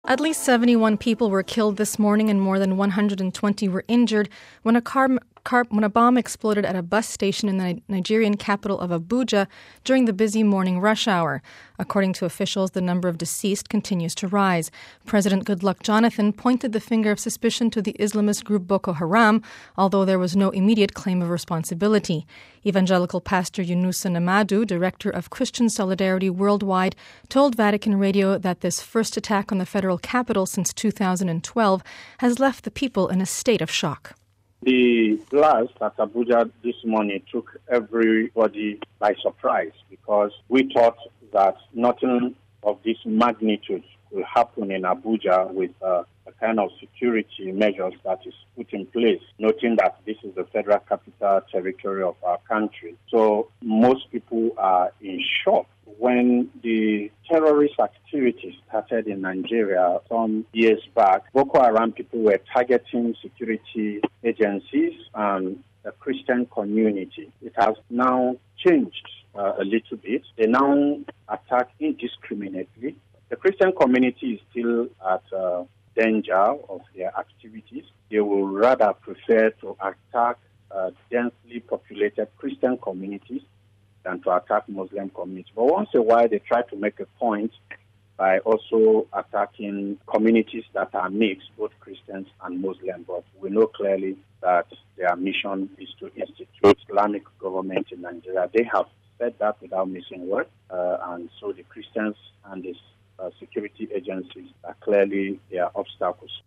At least 71 people were killed this morning and more than 120 were injured when a bomb exploded at a bus station in the Nigerian capital of Abuja during the busy morning rush hour. According to officials, the number of deceased continues to rise. President Goodluck Jonathan pointed the finger of suspicion to the Islamist group Boko Haram, although there was no immediate claim of responsibility. Evangelical pastor Yunusa Namadu, director of Christian Solidarity Worldwide, told Vatican Radio that this first attack on the federal capital since 2012 has left the people in a state of shock. The blast at Abuja this morning took everybody by surprise because we thought that nothing of this magnitude will happen in Abuja with the kind of security measures that is put in place, noting that this is the federal capital territory of our country. So most people are in shock. When the terrorist activity started in Nigeria some years back, Boko Haram people were targeting security agencies and the Christian community. It has now changed a little bit. They now attack indiscriminately. The Christian community is still at danger of their activities. They will rather prefer to attack densely populated Christian communities than to attack Muslim communities. But once in a while, they try to make a point by also attacking communities that are mixed, both Christians and Muslim. But we know clearly that their mission is to institute Islamic government in Nigeria. They have said that without missing word. And so the Christians and the security agencies are clearly their obstacles.